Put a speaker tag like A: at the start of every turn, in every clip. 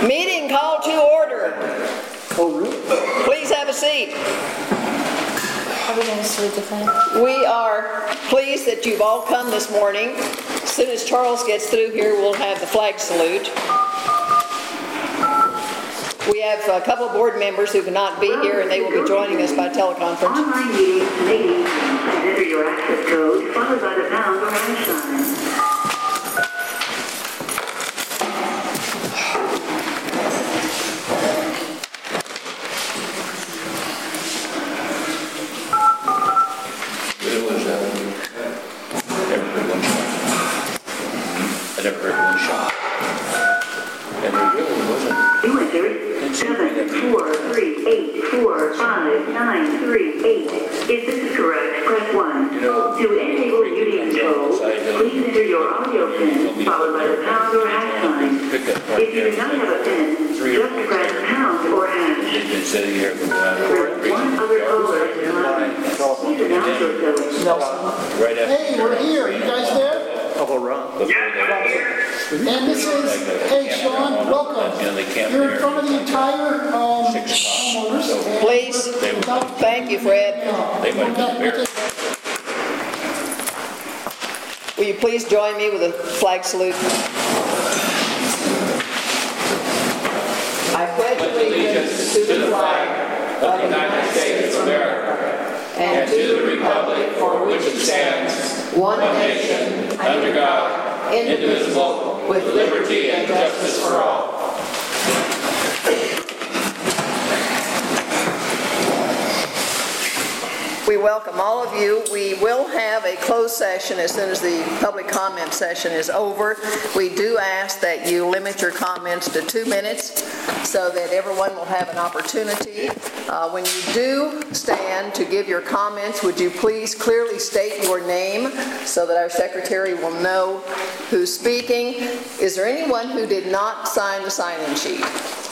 A: Meeting called to order. Please have a seat.
B: Are we going to salute the flag?
A: We are pleased that you've all come this morning. As soon as Charles gets through here, we'll have the flag salute. We have a couple of board members who cannot be here, and they will be joining us by teleconference.
C: Online meetings today, enter your access code followed by the pound or hash sign.
D: I never heard one shot. And there really wasn't.
C: You entered 743845938. If this is correct, press 1. To enable muting control, please enter your audio pin followed by the pound or hash sign. If you do not have a pin, just press pound or hash.
D: You've been sitting here for
C: One other caller is in line. Please announce yourself.
D: right after.
E: Hey, we're here. You guys there? And this is, hey Sean, welcome. You're in front of the entire homeowners.
A: Please. Thank you, Fred. Will you please join me with a flag salute? I pledge allegiance to the flag of the United States of America and to the republic for which it stands, one nation, under God, indivisible, with liberty and justice for all. We welcome all of you. We will have a closed session as soon as the public comment session is over. We do ask that you limit your comments to 2 minutes so that everyone will have an opportunity. When you do stand to give your comments, would you please clearly state your name so that our secretary will know who's speaking? Is there anyone who did not sign the sign-in sheet?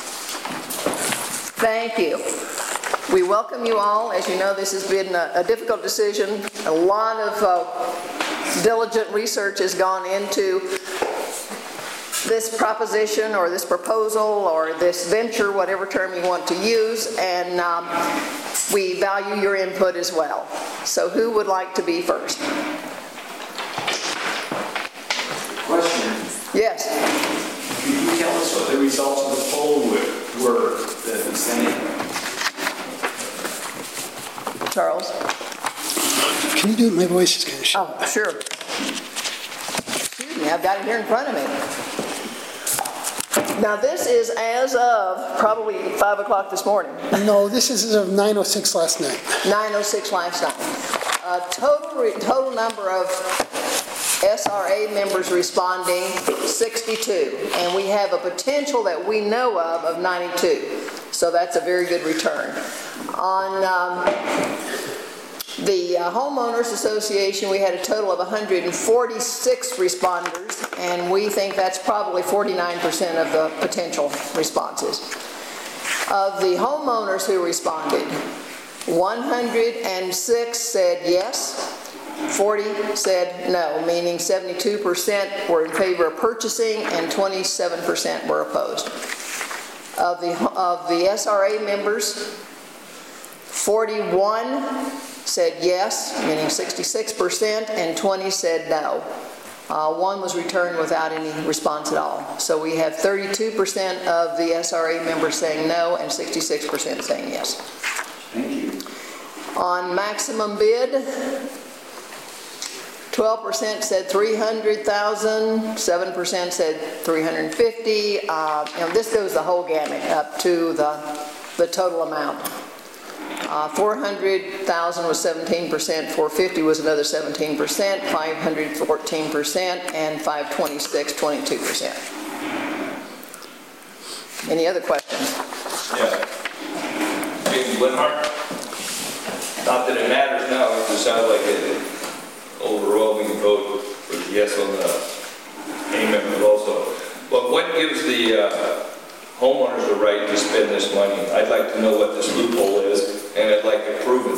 A: Thank you. We welcome you all. As you know, this has been a difficult decision. A lot of diligent research has gone into this proposition or this proposal or this venture, whatever term you want to use, and we value your input as well. So who would like to be first?
F: Question.
A: Yes.
F: Can you tell us what the results of the poll were that we sent in?
A: Charles?
E: Can you do it? My voice is kind of short.
A: Oh, sure. Excuse me, I've got it here in front of me. Now this is as of probably 5 o'clock this morning.
E: No, this is as of 9:06 last night.
A: 9:06 last night. Total number of SRA members responding, 62. And we have a potential that we know of 92. So that's a very good return. On the Homeowners Association, we had a total of 146 responders, and we think that's probably 49% of the potential responses. Of the homeowners who responded, 106 said yes, 40 said no, meaning 72% were in favor of purchasing and 27% were opposed. Of the SRA members, 41 said yes, meaning 66%, and 20 said no. One was returned without any response at all. So we have 32% of the SRA members saying no and 66% saying yes.
F: Thank you.
A: On maximum bid, 12% said 300,000, 7% said 350. And this goes the whole gamut up to the total amount. 400,000 was 17%, 450 was another 17%, 500 14%, and 526 22%. Any other questions?
G: Yeah. Jason Blinhart. Not that it matters now, it just sounds like an overwhelming vote for yes on the A members also. But what gives the homeowners the right to spend this money? I'd like to know what this loophole is, and I'd like it proven.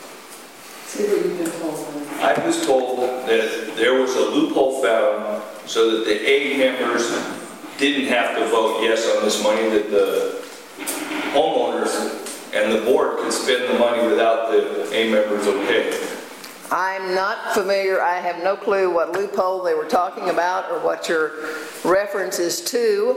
A: See what you've been told.
G: I was told that there was a loophole found so that the A members didn't have to vote yes on this money, that the homeowners and the board could spend the money without the A members okay.
A: I'm not familiar, I have no clue what loophole they were talking about or what your reference is to.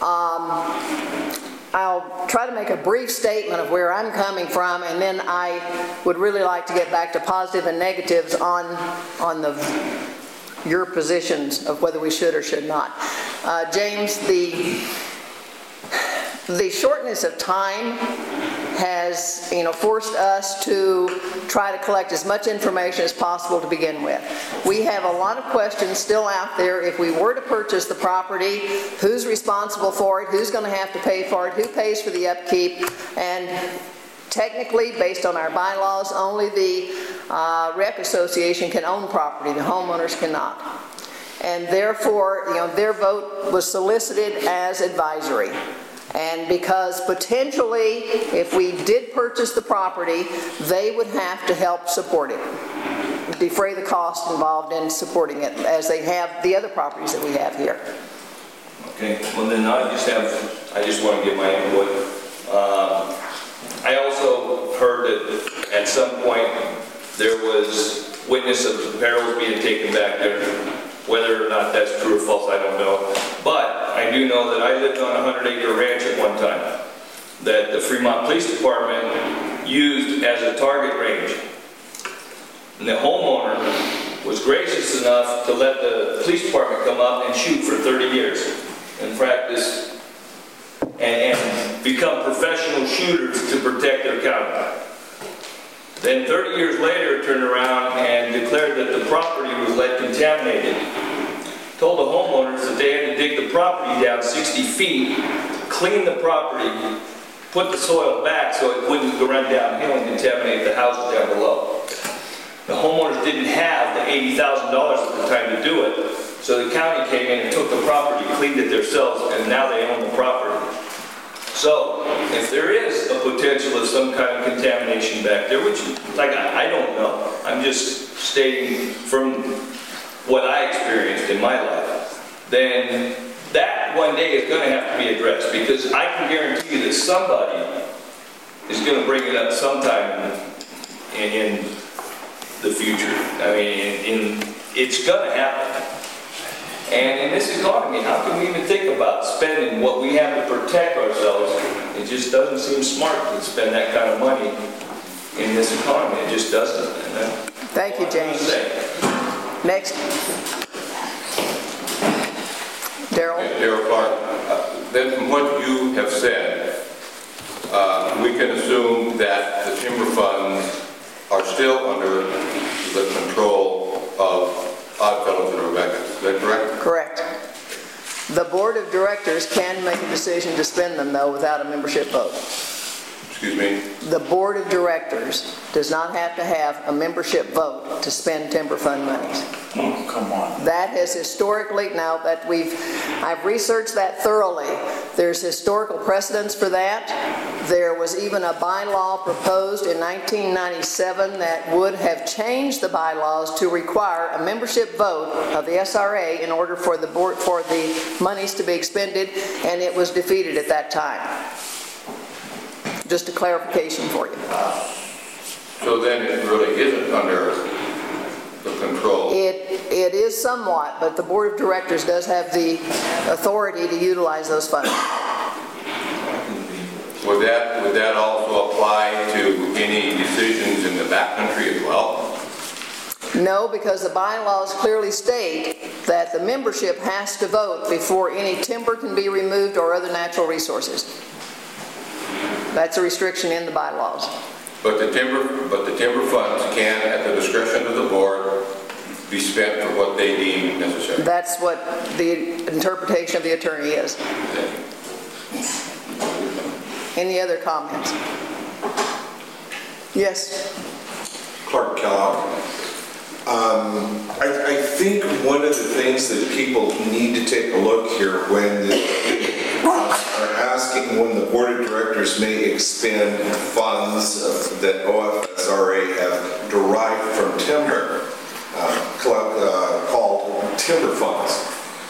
A: I'll try to make a brief statement of where I'm coming from, and then I would really like to get back to positive and negatives on your positions of whether we should or should not. James, the shortness of time has, forced us to try to collect as much information as possible to begin with. We have a lot of questions still out there. If we were to purchase the property, who's responsible for it? Who's going to have to pay for it? Who pays for the upkeep? And technically, based on our bylaws, only the rep association can own property. The homeowners cannot. And therefore, their vote was solicited as advisory. And because potentially, if we did purchase the property, they would have to help support it, defray the cost involved in supporting it, as they have the other properties that we have here.
G: Okay, well then I just want to give my input. I also heard that at some point there was witness of the barrels being taken back there. Whether or not that's true or false, I don't know. But I do know that I lived on a 100-acre ranch at one time that the Fremont Police Department used as a target range. And the homeowner was gracious enough to let the police department come up and shoot for 30 years and practice and become professional shooters to protect their county. Then 30 years later, turned around and declared that the property was lead contaminated. Told the homeowners that they had to dig the property down 60 feet, clean the property, put the soil back so it wouldn't run downhill and contaminate the houses down below. The homeowners didn't have the $80,000 at the time to do it, so the county came in and took the property, cleaned it themselves, and now they own the property. So, if there is a potential of some kind of contamination back there, which, I don't know. I'm just stating from what I experienced in my life, then that one day is going to have to be addressed, because I can guarantee you that somebody is going to bring it up sometime in the future. I mean, it's going to happen. And in this economy, how can we even think about spending what we have to protect ourselves? It just doesn't seem smart to spend that kind of money in this economy. It just doesn't.
A: Thank you, James. Next. Darrell.
H: Darrell Clark. Then from what you have said, we can assume that the timber funds are still under the control of Oddfellows and Rebecca. Is that correct?
A: Correct. The board of directors can make a decision to spend them, though, without a membership vote.
H: Excuse me?
A: The board of directors does not have to have a membership vote to spend timber fund monies.
F: Oh, come on.
A: That has historically, now that I've researched that thoroughly, there's historical precedence for that. There was even a bylaw proposed in 1997 that would have changed the bylaws to require a membership vote of the SRA in order for the board, for the monies to be expended, and it was defeated at that time. Just a clarification for you.
H: So then it really isn't under the control.
A: It is somewhat, but the board of directors does have the authority to utilize those funds.
H: Would that also apply to any decisions in the backcountry as well?
A: No, because the bylaws clearly state that the membership has to vote before any timber can be removed or other natural resources. That's a restriction in the bylaws.
H: But the timber funds can, at the discretion of the board, be spent for what they deem necessary.
A: That's what the interpretation of the attorney is. Any other comments? Yes.
I: Clark Kellogg. I think one of the things that people need to take a look here when are asking when the board of directors may expend funds that OFSRA have derived from timber, called timber funds.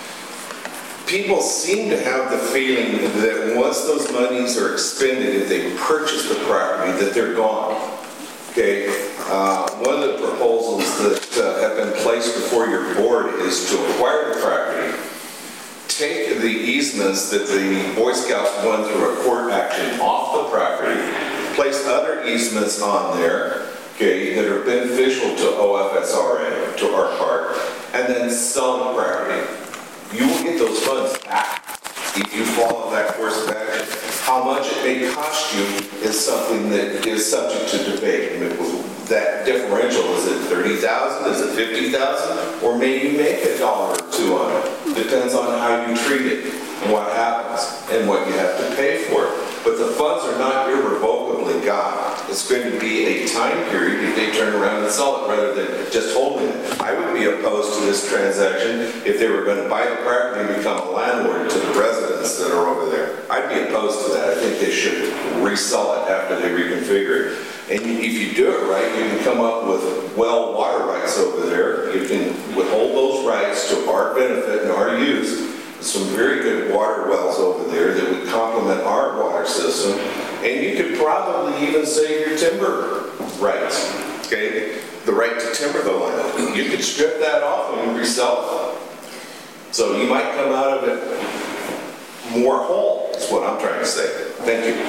I: people seem to have the feeling that once those monies are expended, if they purchase the property, that they're gone. Okay, one of the proposals that have been placed before your board is to acquire the property, take the easements that the Boy Scouts won through a court action off the property, place other easements on there, okay, that are beneficial to OFSRA, to our park, and then sell the property. You will get those funds back if you follow that course of action. How much it may cost you is something that is subject to debate. I mean, that differential, is it 30,000, is it 50,000, or may you make $1 or $2 on it? Depends on how you treat it and what happens and what you have to pay for it. But the funds are not irrevocably gone. It's going to be a time period if they turn around and sell it rather than just holding it. I would be opposed to this transaction if they were going to buy the property and become a landlord to the residents that are over there. I'd be opposed to that. I think they should resell it after they reconfigure it. And if you do it right, you can come up with well water rights over there. You can withhold those rights to our benefit and our use. Some very good water wells over there that would complement our water system. And you could probably even save your timber rights, okay? The right to timber the land. You could strip that off and resell it. So you might come out of it more whole, is what I'm trying to say. Thank you.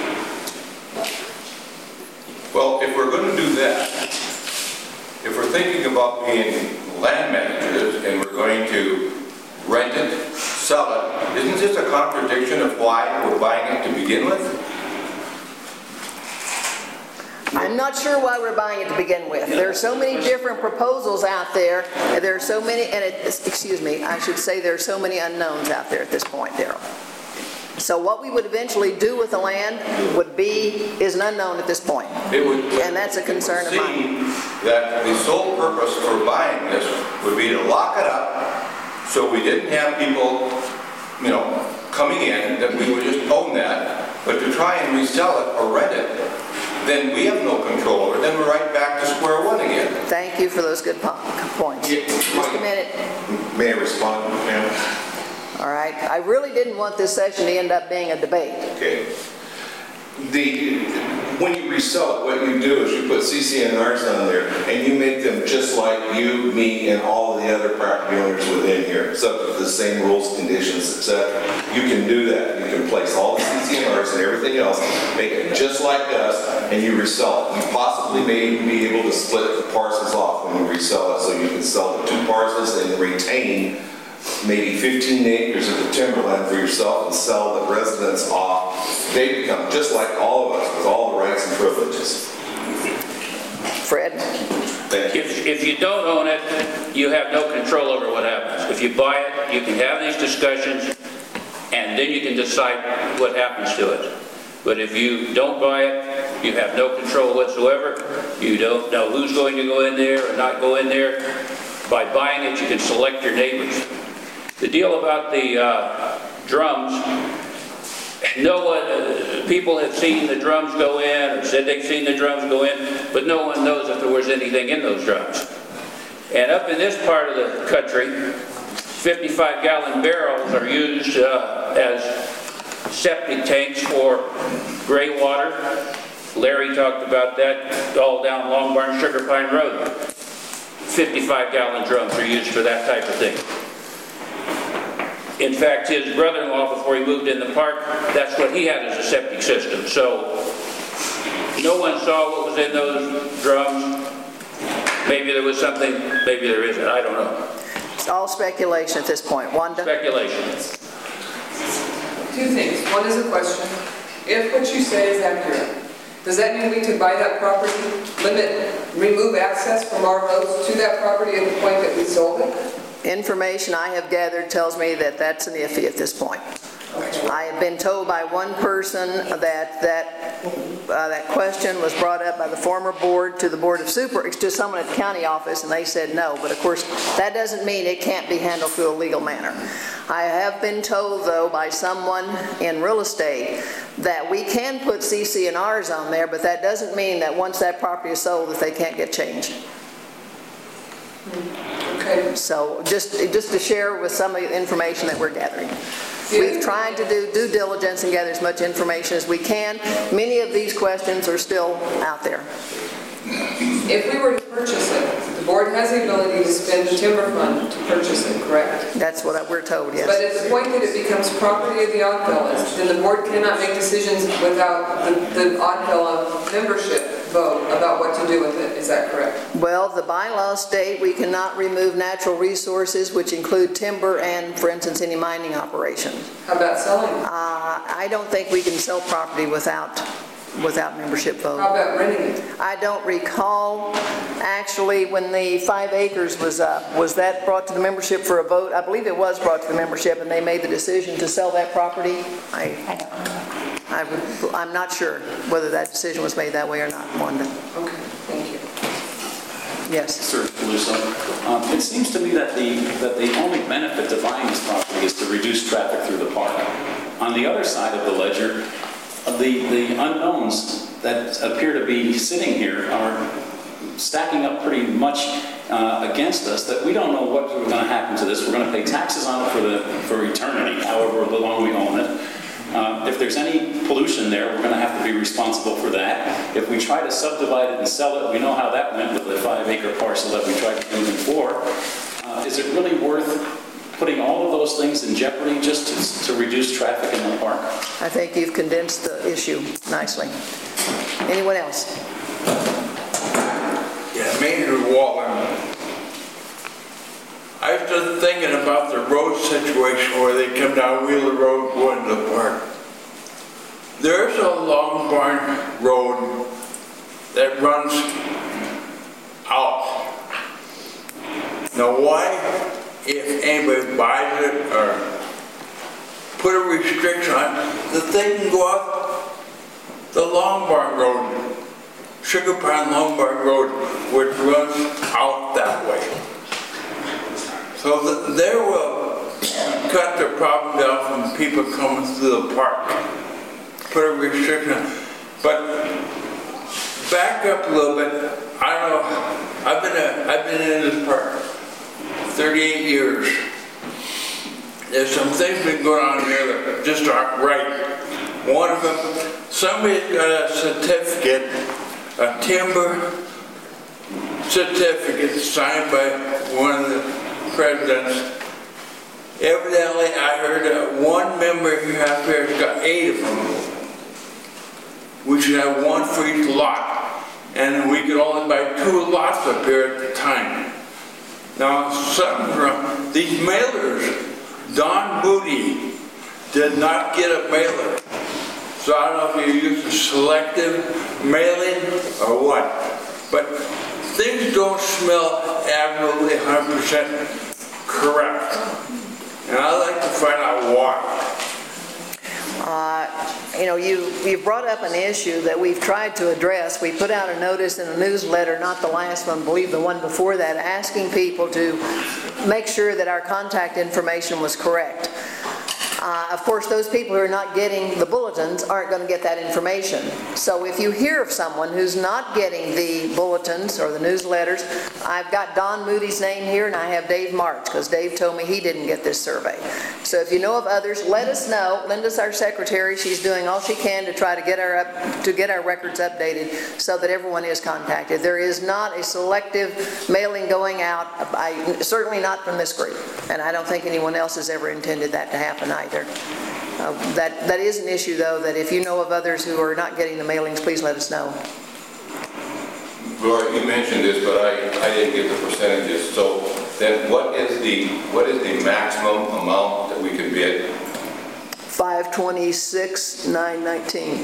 H: Well, if we're going to do that, if we're thinking about being land managers and we're going to rent it, sell it, isn't this a contradiction of why we're buying it to begin with?
A: I'm not sure why we're buying it to begin with. There are so many different proposals out there, and there are so many, and excuse me, I should say there are so many unknowns out there at this point, Darrell. So what we would eventually do with the land is an unknown at this point. And that's a concern of mine.
H: That the sole purpose for buying this would be to lock it up so we didn't have people, you know, coming in, that we would just own that, but to try and resell it or rent it, then we have no control over it. Then we're right back to square one again.
A: Thank you for those good points. Just a minute.
I: May I respond, ma'am?
A: All right. I really didn't want this session to end up being a debate.
I: Okay. When you resell it, what you do is you put CC&Rs on there and you make them just like you, me, and all the other property owners within here, subject to the same rules, conditions, etc. You can do that. You can place all the CC&Rs and everything else, make it just like us, and you resell it. You possibly may even be able to split the parcels off when you resell it, so you can sell the 2 parcels and retain maybe 15 acres of the timberland for yourself and sell the residents off. They become just like all of us with all the rights and privileges.
A: Fred?
I: Thank you.
J: If you don't own it, you have no control over what happens. If you buy it, you can have these discussions, and then you can decide what happens to it. But if you don't buy it, you have no control whatsoever. You don't know who's going to go in there or not go in there. By buying it, you can select your neighbors. The deal about the drums, people have seen the drums go in or said they've seen the drums go in, but no one knows if there was anything in those drums. And up in this part of the country, 55-gallon barrels are used as septic tanks for gray water. Larry talked about that all down Long Barn Sugar Pine Road. 55-gallon drums are used for that type of thing. In fact, his brother-in-law, before he moved in the park, that's what he had as a septic system. So no one saw what was in those drums. Maybe there was something, maybe there isn't, I don't know.
A: It's all speculation at this point. Wanda?
J: Speculation.
K: 2 things. One is a question. If what you say is accurate, does that mean we could buy that property, remove access from our roads to that property at the point that we sold it?
A: Information I have gathered tells me that that's an iffy at this point. I have been told by one person that question was brought up by the former board to the Board of Super, to someone at the county office, and they said no. But of course, that doesn't mean it can't be handled through a legal manner. I have been told, though, by someone in real estate that we can put CC&Rs on there, but that doesn't mean that once that property is sold that they can't get changed.
K: Okay.
A: So just to share with some of the information that we're gathering. We've tried to do due diligence and gather as much information as we can. Many of these questions are still out there.
K: If we were to purchase it, the board has the ability to spend the timber fund to purchase it, correct?
A: That's what we're told, yes.
K: But at the point that it becomes property of the Odd Fellows, then the board cannot make decisions without the Odd Fellow membership vote about what to do with it. Is that correct?
A: Well, the bylaws state we cannot remove natural resources, which include timber and, for instance, any mining operations.
K: How about selling it?
A: I don't think we can sell property without membership vote.
K: How about renting it?
A: I don't recall, actually, when the 5 acres was up, was that brought to the membership for a vote? I believe it was brought to the membership and they made the decision to sell that property.
B: I don't know.
A: I'm not sure whether that decision was made that way or not, Wanda.
K: Okay, thank you.
A: Yes.
F: Sir, it seems to me that the only benefit to buying this property is to reduce traffic through the park. On the other side of the ledger, the unknowns that appear to be sitting here are stacking up pretty much against us, that we don't know what's going to happen to this. We're going to pay taxes on it for eternity, however long we own it. If there's any pollution there, we're going to have to be responsible for that. If we try to subdivide it and sell it, we know how that went with the 5-acre parcel that we tried to do before. Is it really worth putting all of those things in jeopardy just to reduce traffic in the park?
A: I think you've condensed the issue nicely. Anyone else?
L: Yeah, Major Wallen. I was just thinking about the road situation where they come down Wheeler Road going to the park. There's a Long Barn Road that runs out. Now why, if anybody buys it or put a restriction on it, that they can go up the Long Barn Road, Sugar Pine Long Barn Road, which runs out that way. So they will cut the problem down from people coming through the park. Put a restriction. But back up a little bit. I don't know. I've been in this park 38 years. There's some things been going on here that just aren't right. One of them, somebody's got a certificate, a timber certificate signed by one of the presidents. Evidently, I heard that one member here up here has got 8 of them. We should have one for each lot, and we could only buy 2 lots up here at the time. Now, something from these mailers, Don Moody did not get a mailer. So I don't know if you're using selective mailing or what, but things don't smell absolutely 100% correct. And I'd like to find out why.
A: You brought up an issue that we've tried to address. We put out a notice in a newsletter, not the last one, I believe the one before that, asking people to make sure that our contact information was correct. Of course, those people who are not getting the bulletins aren't going to get that information. So if you hear of someone who's not getting the bulletins or the newsletters, I've got Don Moody's name here and I have Dave March, because Dave told me he didn't get this survey. So if you know of others, let us know. Linda's our secretary. She's doing all she can to try to get our records updated so that everyone is contacted. There is not a selective mailing going out, certainly not from this group. And I don't think anyone else has ever intended that to happen either. That is an issue, though, that if you know of others who are not getting the mailings, please let us know.
H: Gloria, you mentioned this, but I didn't get the percentages. So then what is the maximum amount that we can bid?
A: 526,919.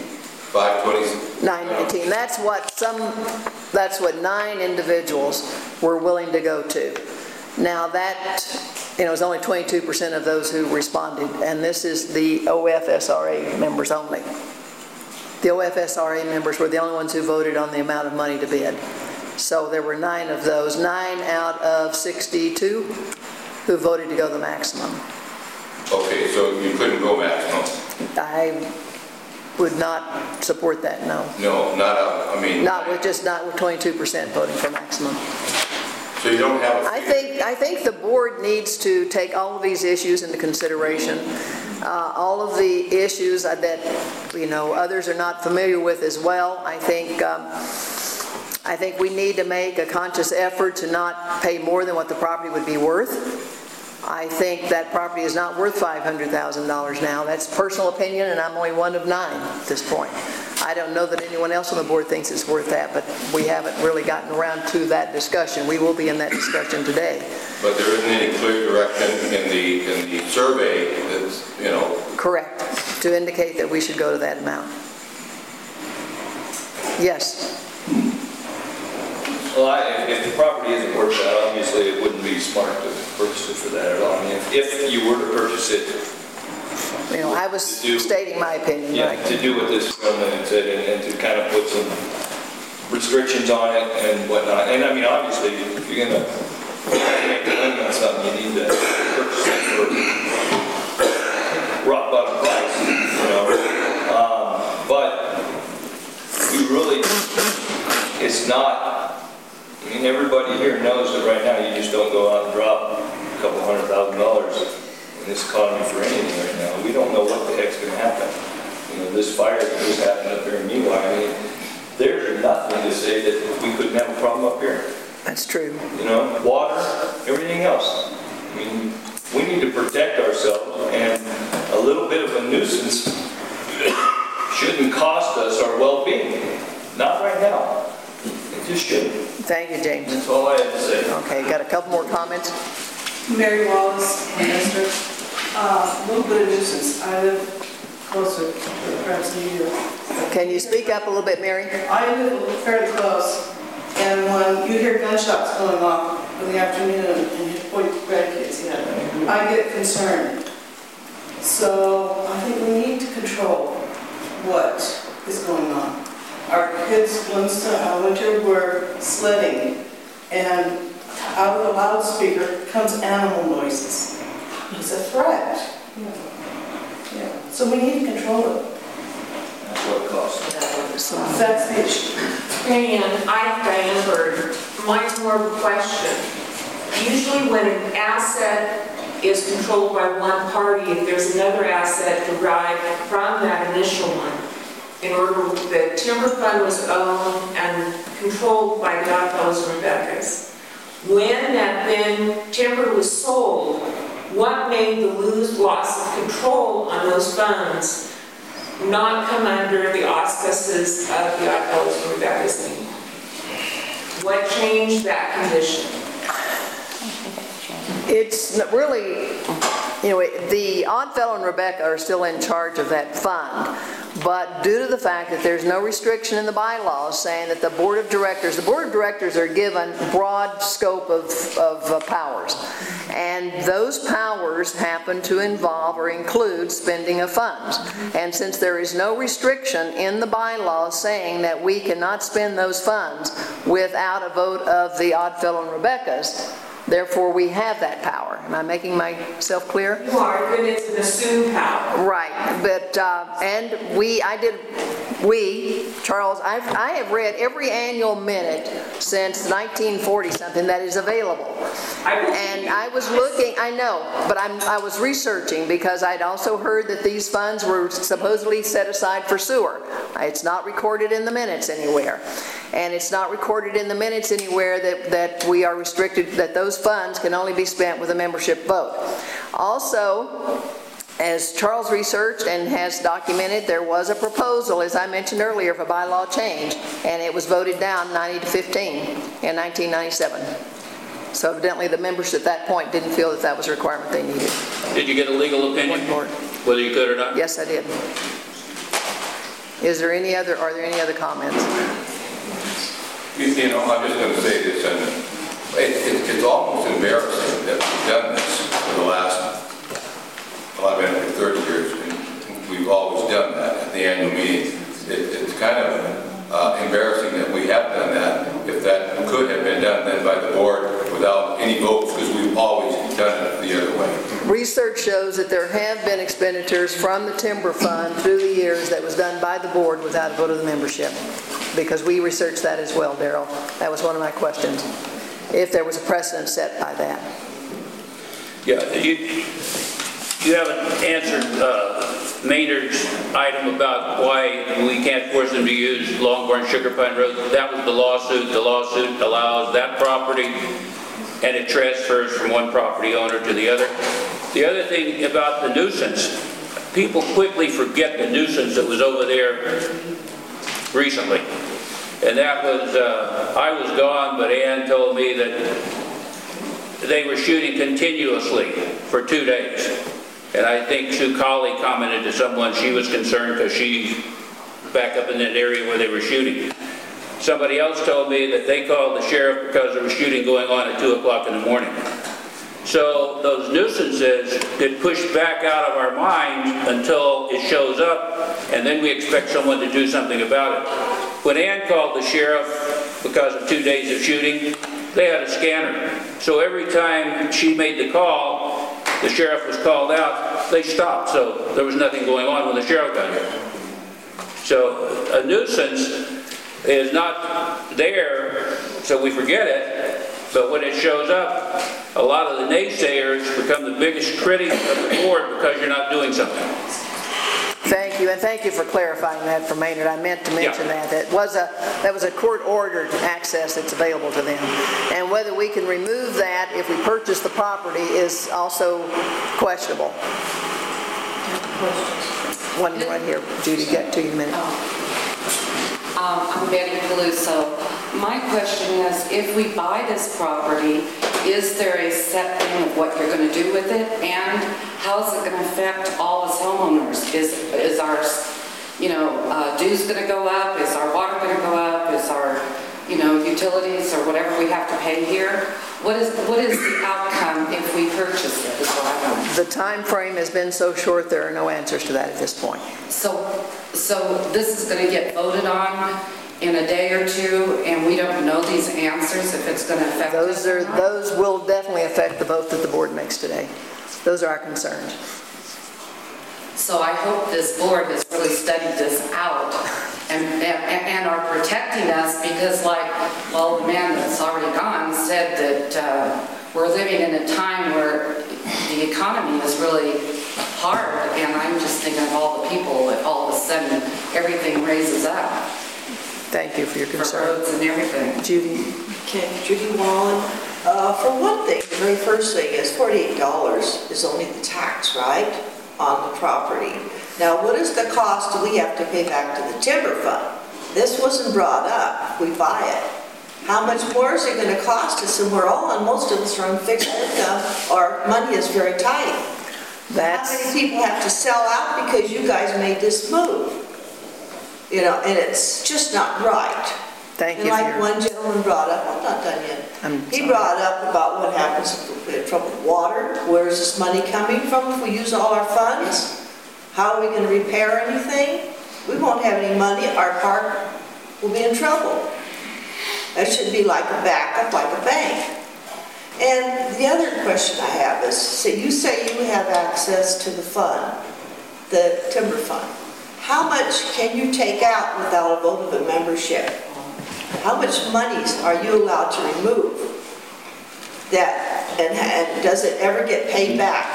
H: 520?
A: 919. That's what 9 individuals were willing to go to. Now that, it was only 22% of those who responded, and this is the OFSRA members only. The OFSRA members were the only ones who voted on the amount of money to bid. So there were 9 of those, 9 out of 62 who voted to go the maximum.
H: Okay, so you couldn't go maximum?
A: I would not support that, no.
H: No, not with
A: 22% voting for maximum.
H: So you don't have
A: I think the board needs to take all of these issues into consideration. all of the issues that, others are not familiar with as well. I think we need to make a conscious effort to not pay more than what the property would be worth. I think that property is not worth $500,000 now. That's personal opinion, and I'm only one of 9 at this point. I don't know that anyone else on the board thinks it's worth that, but we haven't really gotten around to that discussion. We will be in that discussion today.
H: But there isn't any clear direction in the survey that's,
A: Correct, to indicate that we should go to that amount. Yes.
G: Well, if the property isn't worth that, obviously it wouldn't be smart to purchase it for that at all. I mean, if you were to purchase it,
A: I was stating my opinion.
G: yeah,
A: right.
G: to do what this gentleman said and to kind of put some restrictions on it and whatnot. And I mean, obviously, if you're gonna make a limit on something, you need to purchase it for rock bottom price, but you really, it's not. I mean, everybody here knows that right now you just don't go out and drop a couple $100,000 in this economy for anything right now. We don't know what the heck's going to happen. This fire that just happened up here in Miwok, I mean, there's nothing to say that we couldn't have a problem up here.
A: That's true.
G: Water, everything else. I mean, we need to protect ourselves, and a little bit of a nuisance shouldn't cost us our well-being. Not right now. It just shouldn't.
A: Thank you, James.
G: That's all I have to say.
A: Okay, got a couple more comments?
M: Mary Wallace, Minister. A little bit of nuisance. I live closer to perhaps you.
A: Can you speak up a little bit, Mary?
M: I live fairly close, and when you hear gunshots going off in the afternoon and you point grandkids, I get concerned. So I think we need to control what is going on. Our kids once winter were sledding, and out of the loudspeaker comes animal noises. It's a threat. Yeah. So we need to control it.
G: That's what it costs.
M: That's the issue.
N: Diane, I'm Diane Bird. Mine's more of a question. Usually when an asset is controlled by one party, if there's another asset derived from that initial one, in order, the timber fund was owned and controlled by the Oddfellows and Rebecca's. When that then timber was sold, what made the loss of control on those funds not come under the auspices of the Oddfellows and Rebecca's name? What changed that condition?
A: It's really, the Oddfellow and Rebecca are still in charge of that fund. But due to the fact that there's no restriction in the bylaws saying that the board of directors are given broad scope of powers. And those powers happen to involve or include spending of funds. And since there is no restriction in the bylaws saying that we cannot spend those funds without a vote of the Oddfellow and Rebecca's, therefore, we have that power. Am I making myself clear?
N: You are, but it's an assumed power.
A: Right, but, Charles, I have read every annual minute since 1940 something that is available. And I was looking, I know, but I was researching because I'd also heard that these funds were supposedly set aside for sewer. It's not recorded in the minutes anywhere. And it's not recorded in the minutes anywhere that we are restricted, that those funds can only be spent with a membership vote. Also, as Charles researched and has documented, there was a proposal, as I mentioned earlier, for bylaw change, and it was voted down 90-15 in 1997. So evidently the members at that point didn't feel that that was a requirement they needed.
J: Did you get a legal opinion? Whether you could or not?
A: Yes, I did. Are there any other comments?
H: I'm just going to say this, and it's almost embarrassing that we've done this for the last, I've been here 30 years, and we've always done that at the annual meeting. It's kind of embarrassing that we have done that, if that could have been done then by the board without any votes, because we've always done it the other way.
A: Research shows that there have been expenditures from the timber fund through the years that was done by the board without a vote of the membership. Because we researched that as well, Darrell. That was one of my questions. If there was a precedent set by that.
J: Yeah, You haven't answered Maynard's item about why we can't force them to use Longbarn Sugar Pine Road. That was the lawsuit. The lawsuit allows that property, and it transfers from one property owner to the other. The other thing about the nuisance, people quickly forget the nuisance that was over there recently. And that was, I was gone, but Ann told me that they were shooting continuously for 2 days. And I think Sue Colley commented to someone she was concerned because she's back up in that area where they were shooting. Somebody else told me that they called the sheriff because there was shooting going on at 2 o'clock in the morning. So those nuisances get pushed back out of our minds until it shows up, and then we expect someone to do something about it. When Ann called the sheriff because of 2 days of shooting, they had a scanner. So every time she made the call, the sheriff was called out, they stopped. So there was nothing going on when the sheriff got here. So a nuisance is not there, so we forget it, but when it shows up, a lot of the naysayers become the biggest critics of the board because you're not doing something.
A: Thank you, and thank you for clarifying that for Maynard. I meant to mention that. That was a court-ordered access that's available to them. And whether we can remove that if we purchase the property is also questionable. One right here, Judy, get to you in a minute.
O: I'm Betty Caluso. My question is, if we buy this property, is there a set thing of what you're going to do with it? And how is it going to affect all us homeowners? Is our, dues going to go up? Is our water going to go up? Is our, utilities or whatever we have to pay here? What is the outcome if we purchase it, is what I want.
A: The time frame has been so short, there are no answers to that at this point.
O: So this is going to get voted on in a day or two, and we don't know these answers if it's going to affect
A: those will definitely affect the vote that the board makes today. Those are our concerns.
O: So I hope this board has really studied this out and are protecting us, because the man that's already gone said that we're living in a time where the economy is really hard, and I'm just thinking of all the people that all of a sudden everything raises up.
A: Thank you for your concern.
O: For roads and everything.
A: Judy.
P: Okay, Judy Wallen. For one thing, the very first thing is $48 is only the tax, right, on the property. Now, what is the cost do we have to pay back to the timber fund? This wasn't brought up. We buy it. How much more is it going to cost us? And most of us are on fixed income. Our money is very tight. How many people have to sell out because you guys made this move? And it's just not right.
A: Thank you.
P: Like one gentleman brought up, I'm not done yet. He brought up about what happens if we have trouble with water. Where's this money coming from if we use all our funds? How are we going to repair anything? We won't have any money. Our park will be in trouble. That should be like a backup, like a bank. And the other question I have is, so you say you have access to the fund, the timber fund. How much can you take out without a vote of a membership? How much monies are you allowed to remove? And does it ever get paid back?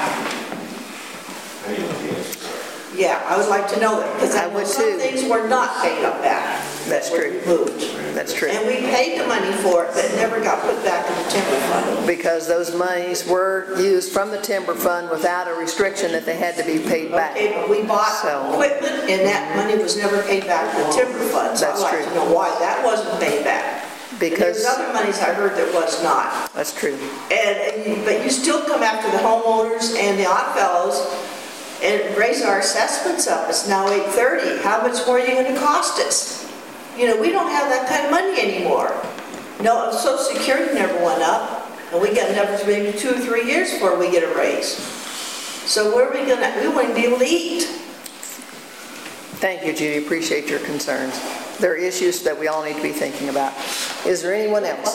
P: Yeah, I would like to know that, because some things were not paid up back.
A: That's true. That's true.
P: And we paid the money for it, but it never got put back in the timber fund.
A: Because those monies were used from the timber fund without a restriction that they had to be paid back.
P: Okay, but we bought equipment, and that money was never paid back to the timber fund. So I'd like to know why that wasn't paid back.
A: Because
P: there's other monies I heard that was not.
A: That's true.
P: But you still come after the homeowners and the odd fellows and raise our assessments up. It's now $830. How much more are you going to cost us? We don't have that kind of money anymore. No, Social Security never went up, and we got another maybe 2 or 3 years before we get a raise. So where are we going to? We wouldn't be able to eat.
A: Thank you, Judy. Appreciate your concerns. There are issues that we all need to be thinking about. Is there anyone else?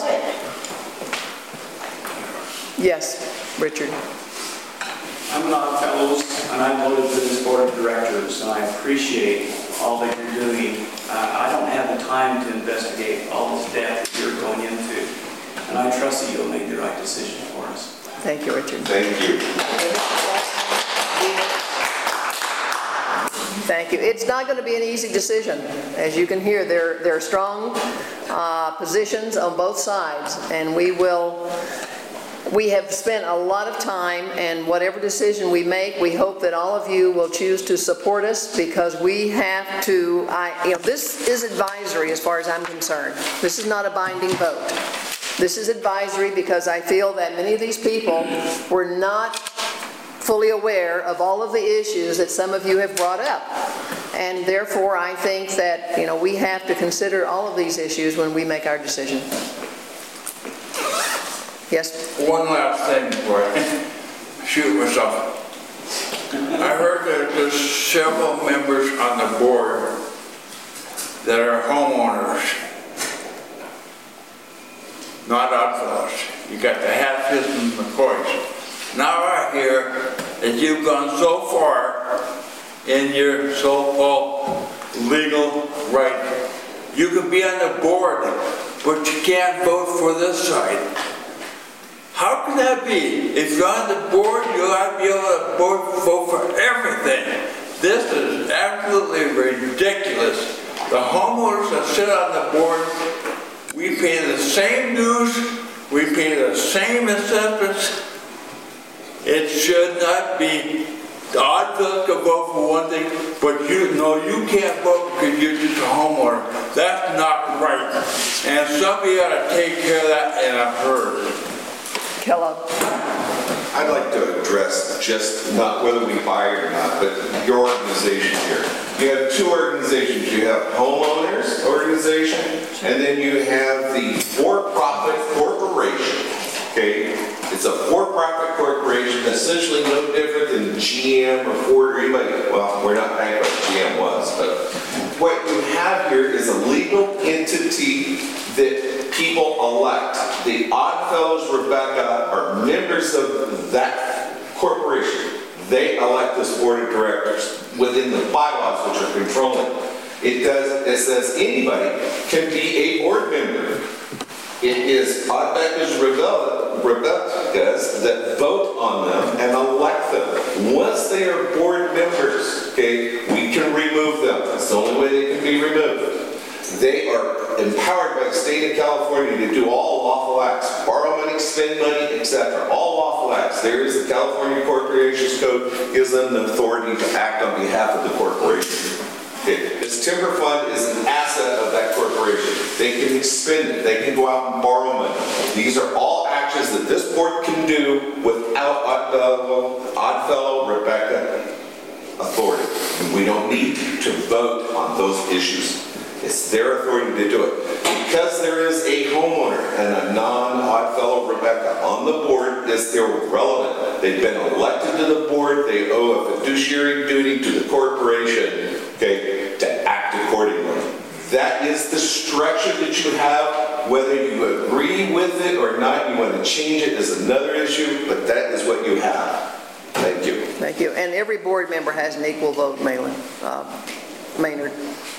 A: Yes, Richard.
Q: I'm an Odd Fellows, and I voted for this board of directors, and I appreciate all that you're doing. I don't have the time to investigate all this depth that you're going into, and I trust that you'll make the right decision for us.
A: Thank you, Richard.
I: Thank you.
A: Thank you. It's not going to be an easy decision. As you can hear, there are strong positions on both sides, and we have spent a lot of time, and whatever decision we make, we hope that all of you will choose to support us, because we have to, this is advisory as far as I'm concerned. This is not a binding vote. This is advisory because I feel that many of these people were not fully aware of all of the issues that some of you have brought up. And therefore, I think that, we have to consider all of these issues when we make our decision. Yes?
L: One last thing before I shoot myself. I heard that there's several members on the board that are homeowners, not Oddfellows. You got the Hatfields and McCoys. Now I hear that you've gone so far in your so-called legal right. You can be on the board, but you can't vote for this side. How can that be? If you're on the board, you ought to be able to vote for everything. This is absolutely ridiculous. The homeowners that sit on the board, we pay the same dues, we pay the same assessments. It should not be. The Oddfellows can vote for one thing, but you can't vote because you're just a homeowner. That's not right. And somebody ought to take care of that in a hurry.
A: Kellogg.
I: I'd like to address just not whether we buy it or not, but your organization here. You have two organizations. You have homeowners organization, and then you have the for-profit corporation. Okay, it's a for-profit corporation, essentially no different than GM or Ford or anybody. Well, we're not bankrupt, GM was, but what you have here is a legal entity that people elect. The Oddfellows Rebecca are members of that corporation. They elect this board of directors within the bylaws which are controlling. It says anybody can be a board member. It is Oddfellows Rebecca's that vote on them and elect them. Once they are board members, okay, we can remove them. That's the only way they can be removed. They are empowered by the state of California to do all lawful acts, borrow money, spend money, etc. All lawful acts. There is the California Corporations Code, gives them the authority to act on behalf of the corporation. Okay. This timber fund is an asset of that corporation. They can expend it. They can go out and borrow money. These are all actions that this board can do without Oddfellow Rebecca authority. And we don't need to vote on those issues. It's their authority to do it. Because there is a homeowner and a non-Oddfellow Rebecca on the board, they're relevant. They've been elected to the board. They owe a fiduciary duty to the corporation, okay, to act accordingly. That is the structure that you have. Whether you agree with it or not, you want to change it is another issue, but that is what you have. Thank you.
A: Thank you. And every board member has an equal vote, Maynard.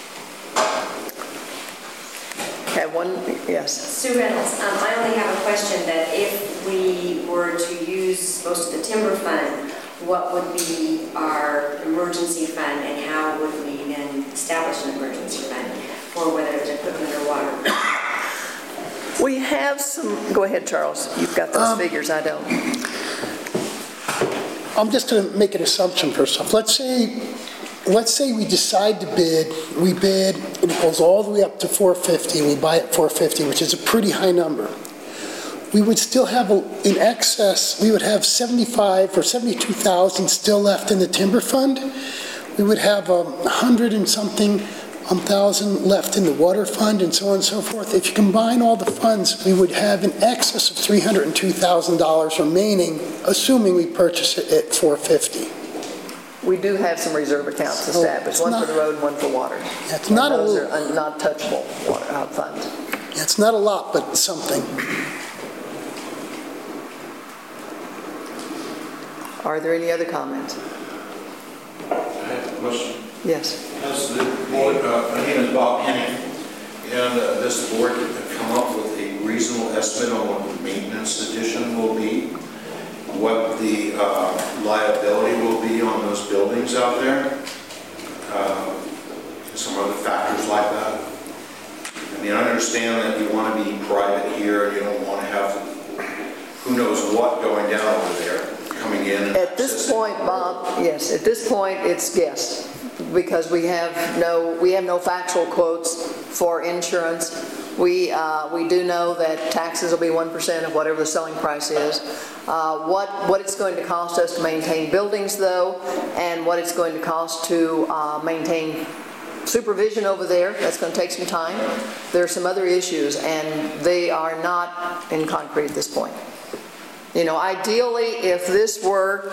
A: Have one? Yes.
R: Sue Reynolds, I only have a question that if we were to use most of the timber fund, what would be our emergency fund and how would we then establish an emergency fund for whether it's equipment or water?
A: We have some, go ahead, Charles. You've got those figures, I don't.
E: I'm just going to make an assumption first off. Let's say we decide to bid, we bid, and it goes all the way up to 450, and we buy at 450, which is a pretty high number. We would still have, in excess, we would have 75 or 72,000 still left in the timber fund. We would have 100 and something thousand left in the water fund, and so on and so forth. If you combine all the funds, we would have in excess of $302,000 remaining, assuming we purchase it at 450.
A: We do have some reserve accounts established, one for the road and one for water.
E: It's not
A: those are not touchable water funds.
E: It's not a lot, but something.
A: Are there any other comments?
S: I have a question.
A: Yes.
S: As the board, my name is Bob Henning, and this board can come up with a reasonable estimate on what the maintenance addition will be, what the liability will be on those buildings out there. understand that you want to be private here, and you don't want to have who knows what going down over there, coming in. And
A: at this point, Bob, yes, at this point, it's guess, because we have no factual quotes for insurance. We do know that taxes will be 1% of whatever the selling price is. What it's going to cost us to maintain buildings, though, and what it's going to cost to maintain supervision over there, that's going to take some time. There are some other issues, and they are not in concrete at this point. You know, ideally, if this were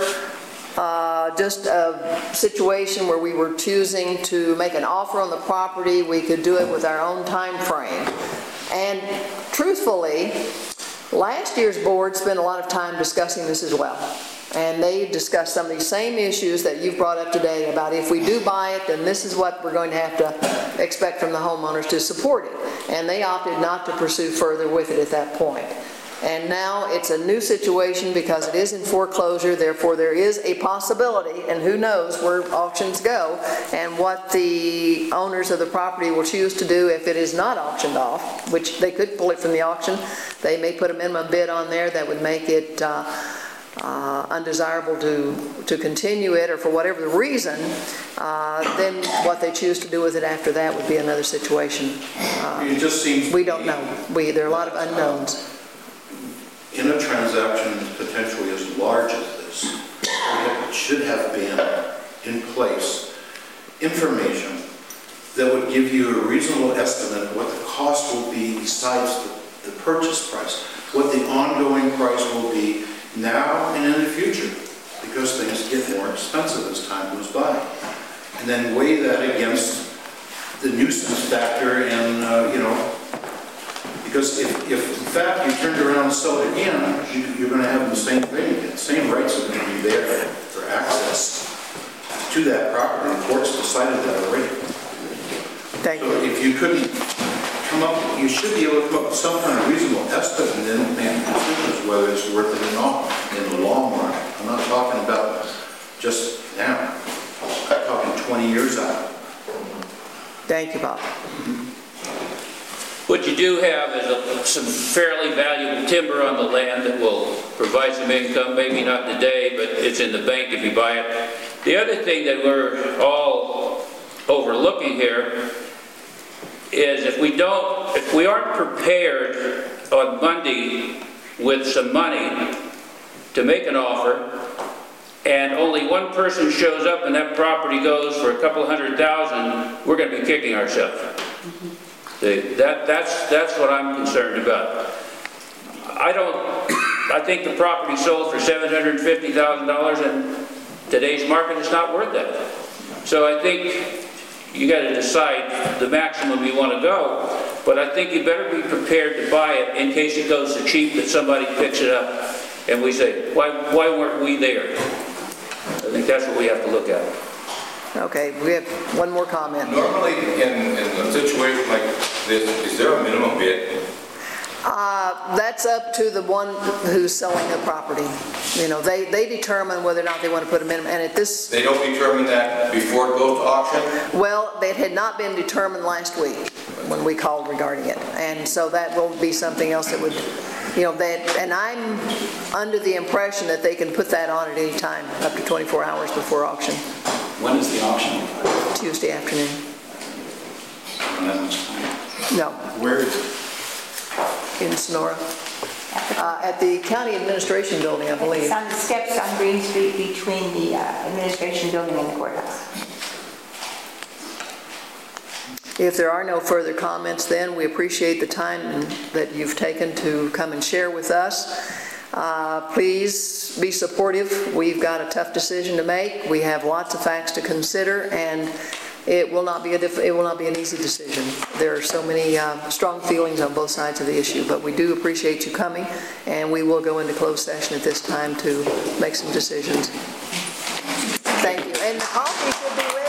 A: just a situation where we were choosing to make an offer on the property, we could do it with our own time frame. And truthfully, last year's board spent a lot of time discussing this as well. And they discussed some of these same issues that you've brought up today about if we do buy it, then this is what we're going to have to expect from the homeowners to support it. And they opted not to pursue further with it at that point. And now it's a new situation because it is in foreclosure, therefore there is a possibility, and who knows where auctions go and what the owners of the property will choose to do if it is not auctioned off, which they could pull it from the auction. They may put a minimum bid on there that would make it undesirable to continue it, or for whatever the reason, then what they choose to do with it after that would be another situation.
S: It just seems
A: we don't know. There are a lot of unknowns.
S: In a transaction potentially as large as this, it should have been in place information that would give you a reasonable estimate of what the cost will be besides the purchase price, what the ongoing price will be now and in the future, because things get more expensive as time goes by. And then weigh that against the nuisance factor and, you know, because if in fact you turned around and sold it again, you're going to have the same thing. The same rights are going to be there for access to that property. The court's decided that already.
A: Thank you.
S: So if you couldn't come up, you should be able to come up with some kind of reasonable estimate and then make decisions whether it's worth it or not in the long run. I'm not talking about just now. I'm talking 20 years out.
A: Thank you, Bob.
J: What you do have is some fairly valuable timber on the land that will provide some income, maybe not today, but it's in the bank if you buy it. The other thing that we're all overlooking here is if we aren't prepared on Monday with some money to make an offer, and only one person shows up and that property goes for a couple $100,000, we're going to be kicking ourselves. That's what I'm concerned about. I think the property sold for $750,000 in today's market is not worth that. So I think you got to decide the maximum you want to go, but I think you better be prepared to buy it in case it goes so cheap that somebody picks it up and we say, why weren't we there? I think that's what we have to look at.
A: Okay, we have one more comment.
H: Normally, in a situation like this, is there a minimum bid?
A: That's up to the one who's selling the property. You know, they determine whether or not they want to put a minimum, and at this...
H: They don't determine that before it goes to auction?
A: Well, it had not been determined last week when we called regarding it, and so that will be something else that would, you know, and I'm under the impression that they can put that on at any time, up to 24 hours before auction.
F: When is the auction?
A: Tuesday afternoon.
F: Not much time.
A: No.
F: Where is it?
A: In Sonora. At the county administration building, I believe.
B: It's on the steps on Green Street between the administration building and the courthouse.
A: If there are no further comments, then we appreciate the time that you've taken to come and share with us. Please be supportive. We've got a tough decision to make. We have lots of facts to consider, and it will not be an easy decision. There are so many strong feelings on both sides of the issue, but we do appreciate you coming, and we will go into closed session at this time to make some decisions. Thank you. And the coffee should be ready.